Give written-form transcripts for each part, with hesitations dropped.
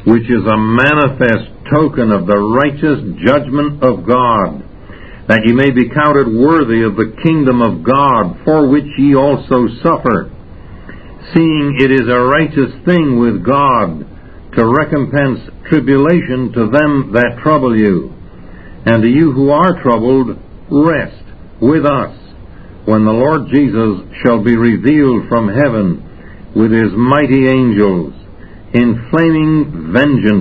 which is a manifest token of the righteous judgment of God, that ye may be counted worthy of the kingdom of God, for which ye also suffer, seeing it is a righteous thing with God to recompense tribulation to them that trouble you, and to you who are troubled, rest with us, when the Lord Jesus shall be revealed from heaven with his mighty angels, in flaming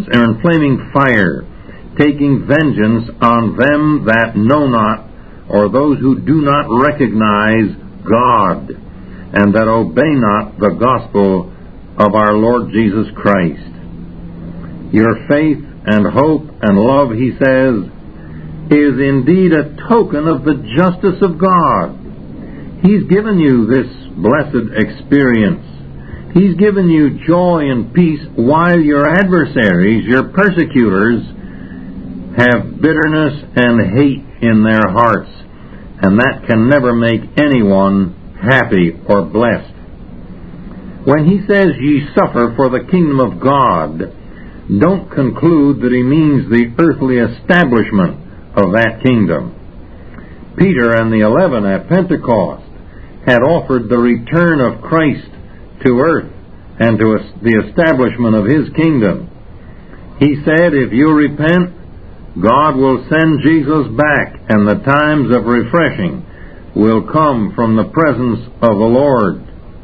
fire, taking vengeance on them that know not, or those who do not recognize God, and that obey not the gospel of our Lord Jesus Christ. Your faith and hope and love, he says, is indeed a token of the justice of God. He's given you this blessed experience. He's given you joy and peace while your adversaries, your persecutors, have bitterness and hate in their hearts, and that can never make anyone happy or blessed. When he says ye suffer for the kingdom of God, don't conclude that he means the earthly establishment of that kingdom. Peter and the 11 at Pentecost had offered the return of Christ to earth and to the establishment of his kingdom. He said, if you repent, God will send Jesus back, and the times of refreshing will come from the presence of the Lord.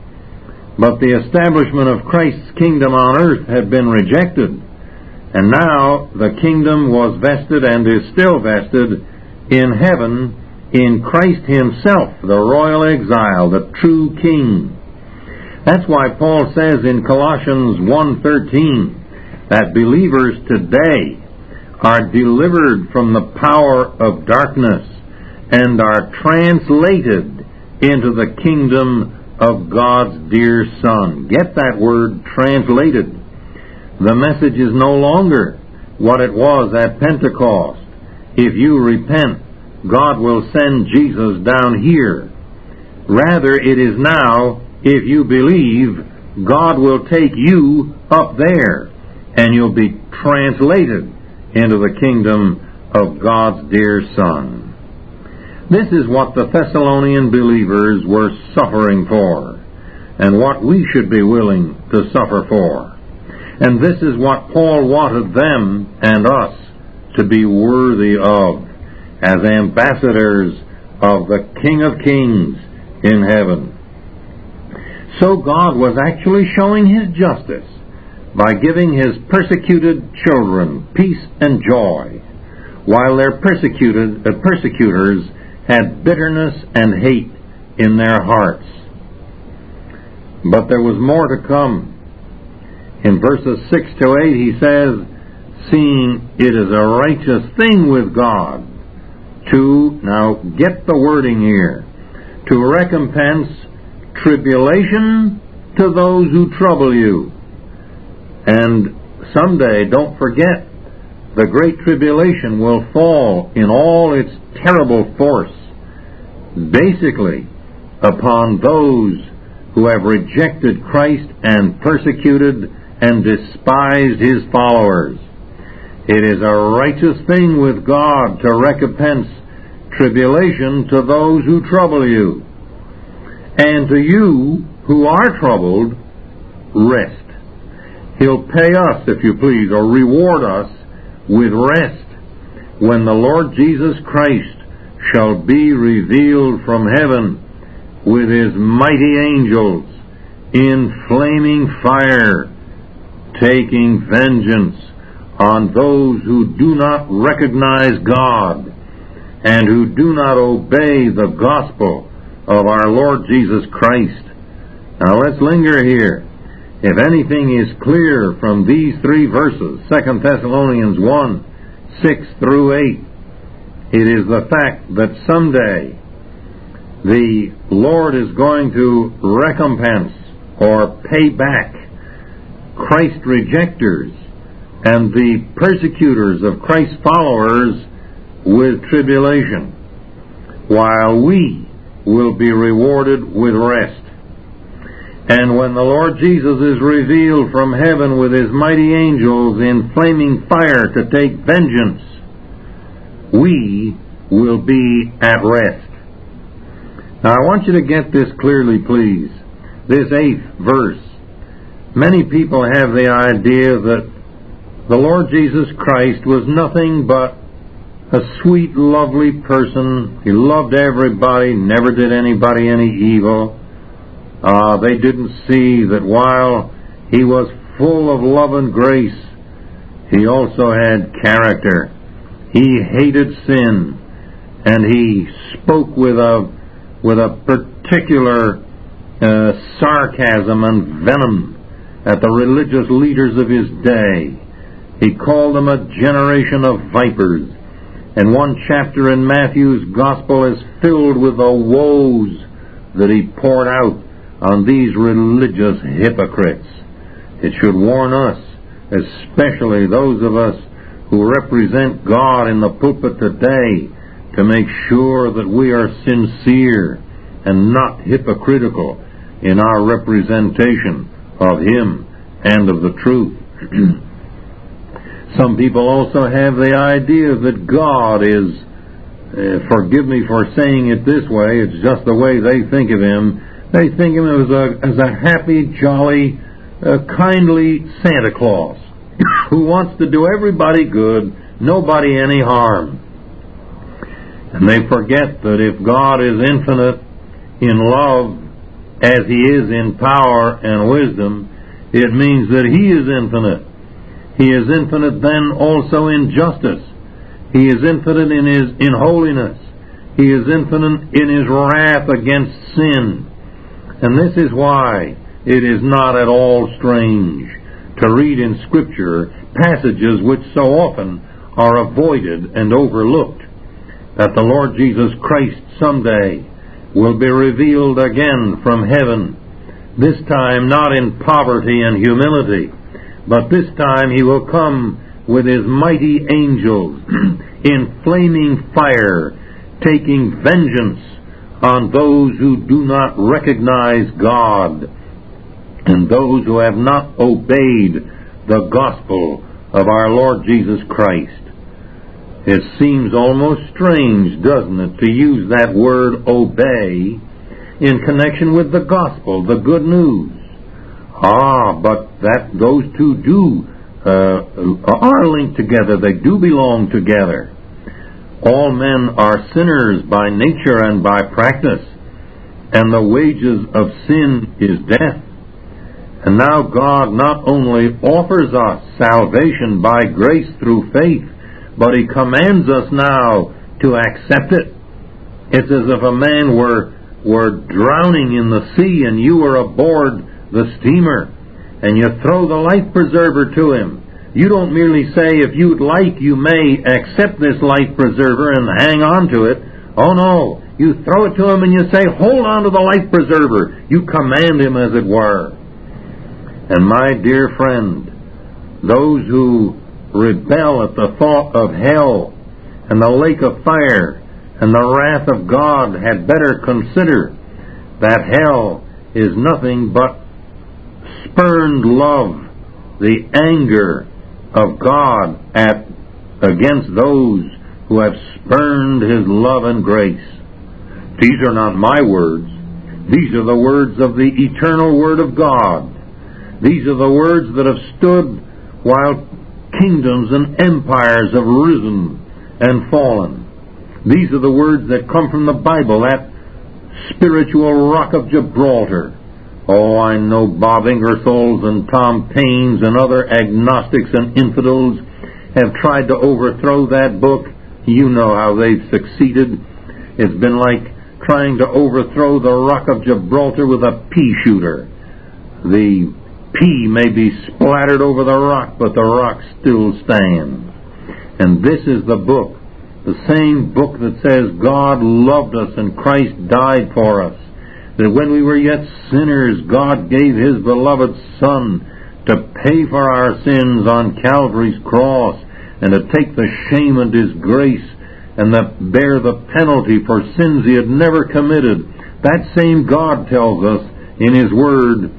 But the establishment of Christ's kingdom on earth had been rejected, and now the kingdom was vested and is still vested in heaven in Christ himself, the royal exile, the true king. That's why Paul says in Colossians 1:13 that believers today are delivered from the power of darkness and are translated into the kingdom of God's dear Son. Get that word, translated. The message is no longer what it was at Pentecost. If you repent, God will send Jesus down here. Rather, it is now, if you believe, God will take you up there, and you'll be translated into the kingdom of God's dear Son. This is what the Thessalonian believers were suffering for, and what we should be willing to suffer for. And this is what Paul wanted them and us to be worthy of, as ambassadors of the King of Kings in heaven. So God was actually showing his justice by giving his persecuted children peace and joy, while their persecutors had bitterness and hate in their hearts. But there was more to come. In verses 6 to 8 he says, seeing it is a righteous thing with God to, now get the wording here, to recompense tribulation to those who trouble you. And someday, don't forget, the great tribulation will fall in all its terrible force, basically upon those who have rejected Christ and persecuted and despised his followers. It is a righteous thing with God to recompense tribulation to those who trouble you. And to you who are troubled, rest. He'll pay us, if you please, or reward us with rest when the Lord Jesus Christ shall be revealed from heaven with his mighty angels in flaming fire, taking vengeance on those who do not recognize God and who do not obey the gospel of our Lord Jesus Christ. Now let's linger here. If anything is clear from these three verses, 2 Thessalonians 1, 6 through 8, it is the fact that someday the Lord is going to recompense or pay back Christ rejectors and the persecutors of Christ's followers with tribulation, while we will be rewarded with rest. And when the Lord Jesus is revealed from heaven with his mighty angels in flaming fire to take vengeance, we will be at rest. Now I want you to get this clearly, please. This 8th verse. Many people have the idea that the Lord Jesus Christ was nothing but a sweet, lovely person. He loved everybody, never did anybody any evil. They didn't see that while he was full of love and grace, he also had character. He hated sin, and he spoke with a particular sarcasm and venom at the religious leaders of his day. He called them a generation of vipers. And one chapter in Matthew's Gospel is filled with the woes that he poured out on these religious hypocrites. It should warn us, especially those of us who represent God in the pulpit today, to make sure that we are sincere and not hypocritical in our representation of Him and of the truth. Some people also have the idea that God is, forgive me for saying it this way, it's just the way they think of Him. They think of Him as a happy, jolly, kindly Santa Claus who wants to do everybody good, nobody any harm. And they forget that if God is infinite in love as He is in power and wisdom, it means that He is infinite. He is infinite then also in justice. He is infinite in holiness. He is infinite in His wrath against sin. And this is why it is not at all strange to read in Scripture passages which so often are avoided and overlooked, that the Lord Jesus Christ someday will be revealed again from heaven, this time not in poverty and humility, but this time He will come with His mighty angels in flaming fire, taking vengeance on those who do not recognize God and those who have not obeyed the gospel of our Lord Jesus Christ. It seems almost strange, doesn't it, to use that word obey in connection with the gospel, the good news. But those two are linked together. They do belong together. All men are sinners by nature and by practice, and the wages of sin is death. And now God not only offers us salvation by grace through faith, but He commands us now to accept it. It's as if a man were drowning in the sea and you were aboard the steamer, and you throw the life preserver to him. You don't merely say, if you'd like, you may accept this life preserver and hang on to it. Oh no, you throw it to him and you say, hold on to the life preserver. You command him, as it were. And my dear friend, those who rebel at the thought of hell and the lake of fire and the wrath of God had better consider that hell is nothing but spurned love, the anger of God against those who have spurned His love and grace. These are not my words. These are the words of the eternal Word of God. These are the words that have stood while kingdoms and empires have risen and fallen. These are the words that come from the Bible, that spiritual rock of Gibraltar. Oh, I know Bob Ingersolls and Tom Paines and other agnostics and infidels have tried to overthrow that book. You know how they've succeeded. It's been like trying to overthrow the rock of Gibraltar with a pea shooter. The pea may be splattered over the rock, but the rock still stands. And this is the book, the same book that says God loved us and Christ died for us. That when we were yet sinners, God gave His beloved Son to pay for our sins on Calvary's cross and to take the shame and disgrace and to bear the penalty for sins He had never committed. That same God tells us in His Word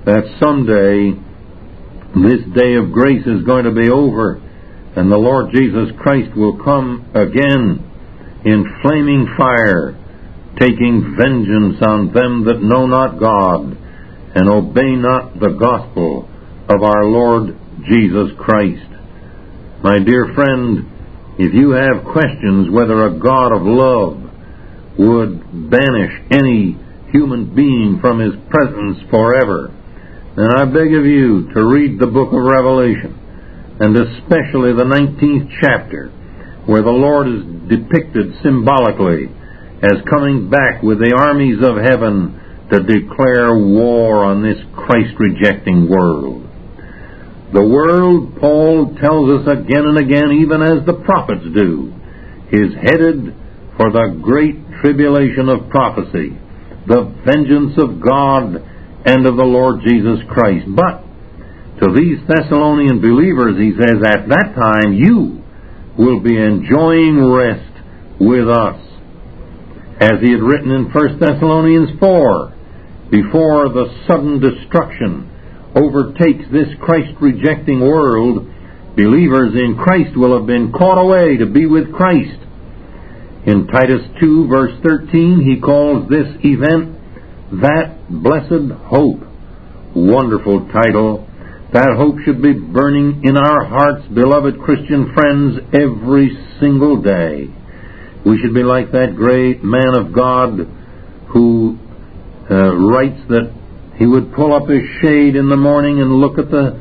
that someday this day of grace is going to be over, and the Lord Jesus Christ will come again in flaming fire, taking vengeance on them that know not God and obey not the gospel of our Lord Jesus Christ. My dear friend, if you have questions whether a God of love would banish any human being from His presence forever, then I beg of you to read the book of Revelation, and especially the 19th chapter, where the Lord is depicted symbolically as coming back with the armies of heaven to declare war on this Christ-rejecting world. The world, Paul tells us again and again, even as the prophets do, is headed for the great tribulation of prophecy, the vengeance of God and of the Lord Jesus Christ. But to these Thessalonian believers, he says, at that time you will be enjoying rest with us. As he had written in 1 Thessalonians 4, before the sudden destruction overtakes this Christ-rejecting world, believers in Christ will have been caught away to be with Christ. In Titus 2, verse 13, he calls this event that blessed hope. Wonderful title. That hope should be burning in our hearts, beloved Christian friends, every single day. We should be like that great man of God who writes that he would pull up his shade in the morning and look at the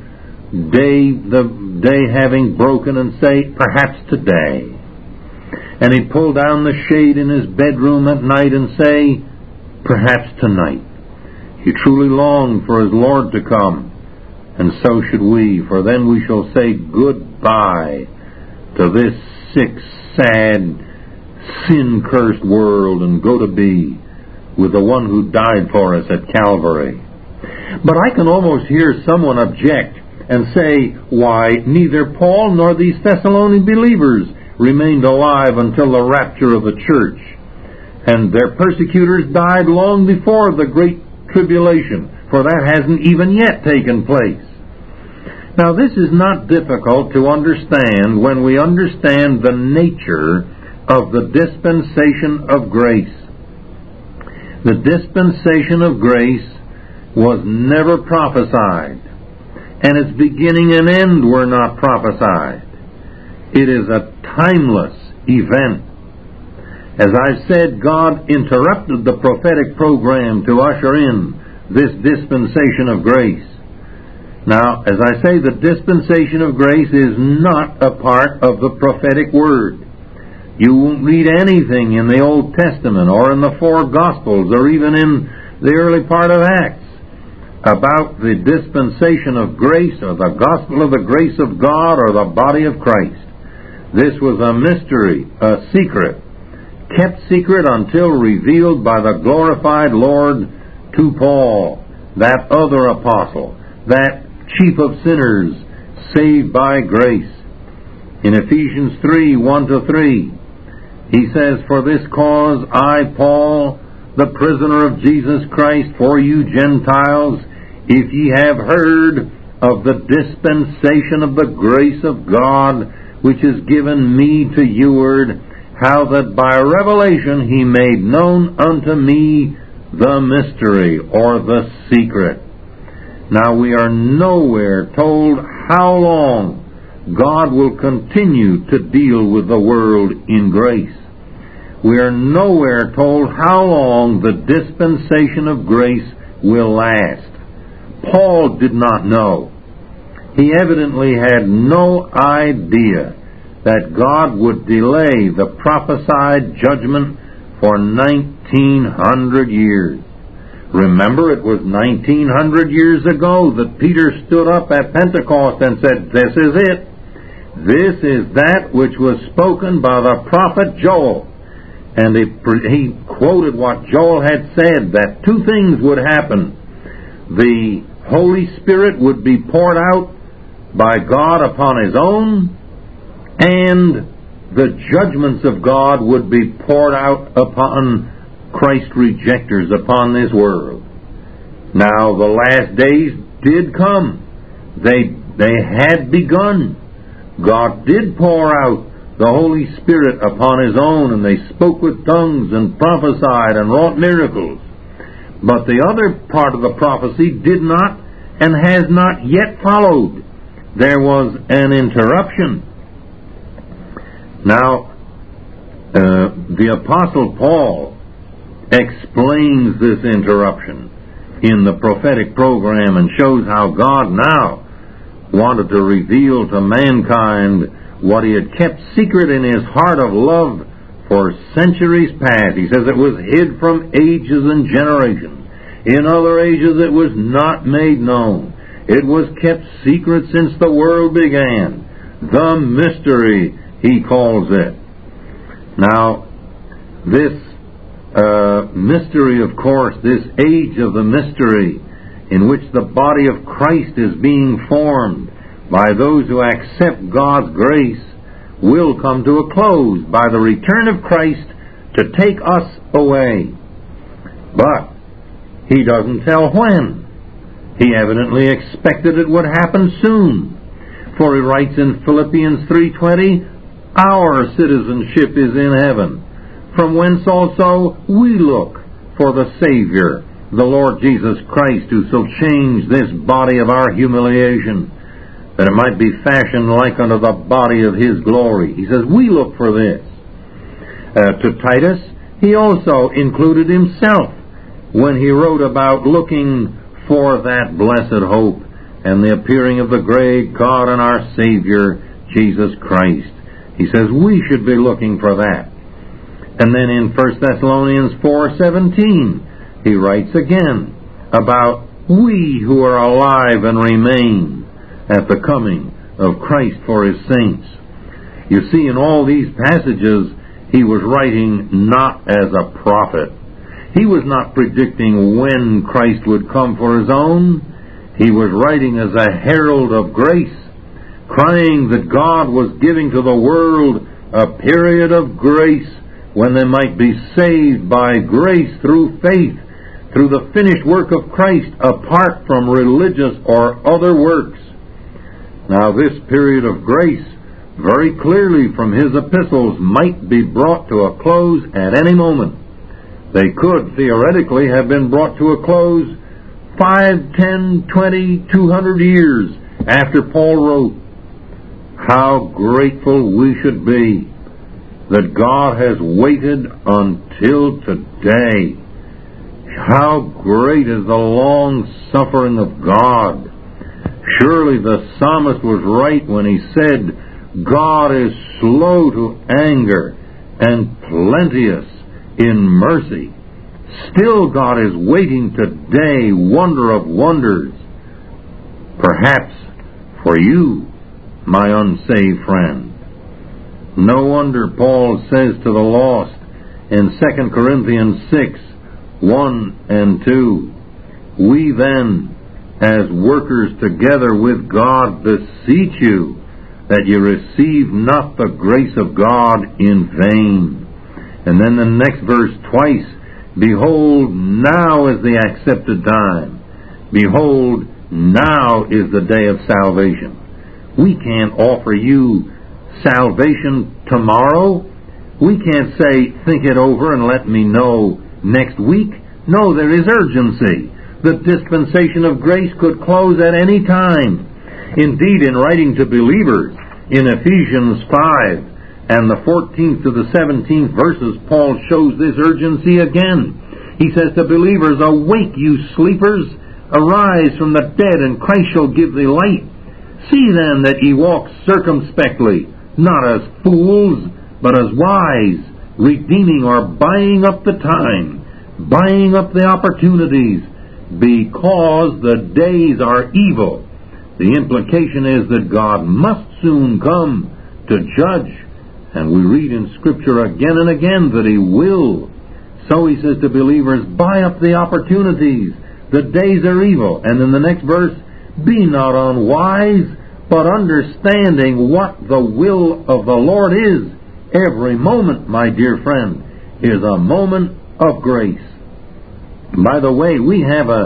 day having broken and say, perhaps today. And he'd pull down the shade in his bedroom at night and say, perhaps tonight. He truly longed for his Lord to come, and so should we, for then we shall say goodbye to this sick, sad, sin-cursed world and go to be with the one who died for us at Calvary. But I can almost hear someone object and say, why, neither Paul nor these Thessalonian believers remained alive until the rapture of the church, and their persecutors died long before the great tribulation, for that hasn't even yet taken place. Now, this is not difficult to understand when we understand the nature of the dispensation of grace. The dispensation of grace was never prophesied, and its beginning and end were not prophesied. It is a timeless event. As I've said, God interrupted the prophetic program to usher in this dispensation of grace. Now, as I say, the dispensation of grace is not a part of the prophetic word. You won't read anything in the Old Testament or in the four Gospels or even in the early part of Acts about the dispensation of grace or the gospel of the grace of God or the body of Christ. This was a mystery, a secret, kept secret until revealed by the glorified Lord to Paul, that other apostle, that chief of sinners, saved by grace. In Ephesians 3, 1-3, he says, for this cause I, Paul, the prisoner of Jesus Christ, for you Gentiles, if ye have heard of the dispensation of the grace of God, which is given me to youward, how that by revelation he made known unto me the mystery, or the secret. Now we are nowhere told how long God will continue to deal with the world in grace. We are nowhere told how long the dispensation of grace will last. Paul did not know. He evidently had no idea that God would delay the prophesied judgment for 1900 years. Remember, it was 1900 years ago that Peter stood up at Pentecost and said, this is it. This is that which was spoken by the prophet Joel. And he quoted what Joel had said, that two things would happen. The Holy Spirit would be poured out by God upon His own, and the judgments of God would be poured out upon Christ rejectors upon this world. Now the last days did come. They had begun. God did pour out the Holy Spirit upon His own, and they spoke with tongues and prophesied and wrought miracles. But the other part of the prophecy did not and has not yet followed. There was an interruption. Now, the Apostle Paul explains this interruption in the prophetic program and shows how God now wanted to reveal to mankind what He had kept secret in His heart of love for centuries past. He says it was hid from ages and generations. In other ages it was not made known. It was kept secret since the world began. The mystery, he calls it. Now, this mystery, of course, this age of the mystery in which the body of Christ is being formed by those who accept God's grace, will come to a close by the return of Christ to take us away. But He doesn't tell when. He evidently expected it would happen soon. For he writes in Philippians 3:20, "Our citizenship is in heaven, from whence also we look for the Savior, the Lord Jesus Christ, who shall change this body of our humiliation, that it might be fashioned like unto the body of His glory." He says, we look for this. To Titus, he also included himself when he wrote about looking for that blessed hope and the appearing of the great God and our Savior, Jesus Christ. He says we should be looking for that. And then in 1 Thessalonians 4:17, he writes again about we who are alive and remain at the coming of Christ for His saints. You see, in all these passages, he was writing not as a prophet. He was not predicting when Christ would come for His own. He was writing as a herald of grace, crying that God was giving to the world a period of grace when they might be saved by grace through faith, through the finished work of Christ, apart from religious or other works. Now this period of grace, very clearly from his epistles, might be brought to a close at any moment. They could theoretically have been brought to a close 5, 10, 20, 200 years after Paul wrote. How grateful we should be that God has waited until today. How great is the long suffering of God. Surely the psalmist was right when he said, God is slow to anger and plenteous in mercy. Still God is waiting today, wonder of wonders, perhaps for you, my unsaved friend. No wonder Paul says to the lost in 2 Corinthians 6:1-2, we then, as workers together with God, beseech you that you receive not the grace of God in vain. And then the next verse twice, behold, now is the accepted time. Behold, now is the day of salvation. We can't offer you salvation tomorrow. We can't say, think it over and let me know next week. No, there is urgency. The dispensation of grace could close at any time. Indeed, in writing to believers in Ephesians 5 and the 14th to the 17th verses, Paul shows this urgency again. He says to believers, awake, you sleepers, arise from the dead, and Christ shall give thee light. See then that ye walk circumspectly, not as fools, but as wise, redeeming or buying up the time, buying up the opportunities, because the days are evil. The implication is that God must soon come to judge, and we read in Scripture again and again that He will. So He says to believers, buy up the opportunities. The days are evil. And in the next verse, be not unwise, but understanding what the will of the Lord is. Every moment, my dear friend, is a moment of grace. By the way, we have a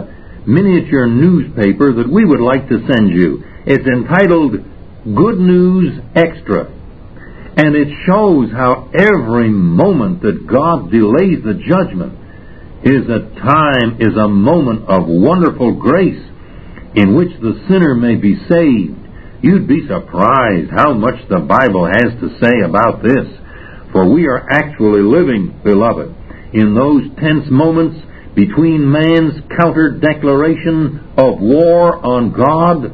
miniature newspaper that we would like to send you. It's entitled Good News Extra. And it shows how every moment that God delays the judgment is a moment of wonderful grace in which the sinner may be saved. You'd be surprised how much the Bible has to say about this. For we are actually living, beloved, in those tense moments between man's counter-declaration of war on God,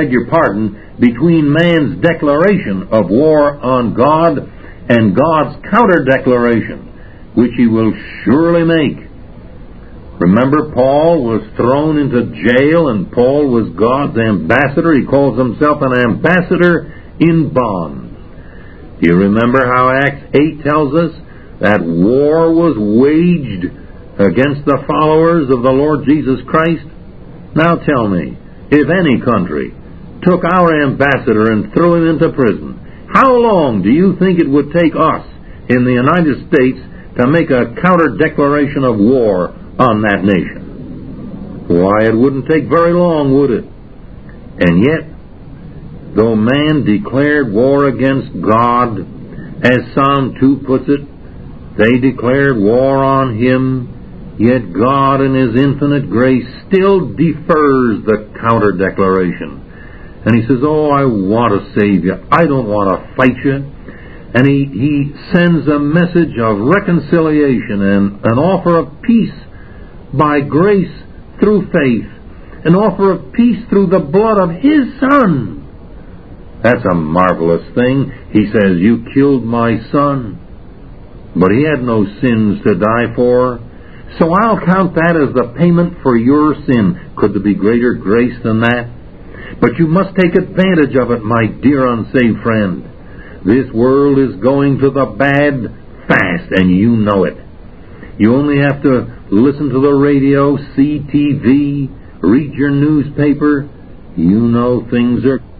between man's declaration of war on God and God's counter-declaration, which he will surely make. Remember, Paul was thrown into jail, and Paul was God's ambassador. He calls himself an ambassador in bonds. Do you remember how Acts 8 tells us that war was waged against the followers of the Lord Jesus Christ? Now tell me, if any country took our ambassador and threw him into prison, how long do you think it would take us in the United States to make a counter-declaration of war on that nation? Why, it wouldn't take very long, would it? And yet, though man declared war against God, as Psalm 2 puts it, they declared war on him, yet God in his infinite grace still defers the counter-declaration. And he says, oh, I want to save you. I don't want to fight you. And he sends a message of reconciliation and an offer of peace by grace through faith, an offer of peace through the blood of his Son. That's a marvelous thing. He says, you killed my son, but he had no sins to die for, so I'll count that as the payment for your sin. Could there be greater grace than that? But you must take advantage of it, my dear unsaved friend. This world is going to the bad fast, and you know it. You only have to listen to the radio, see TV, read your newspaper. You know things are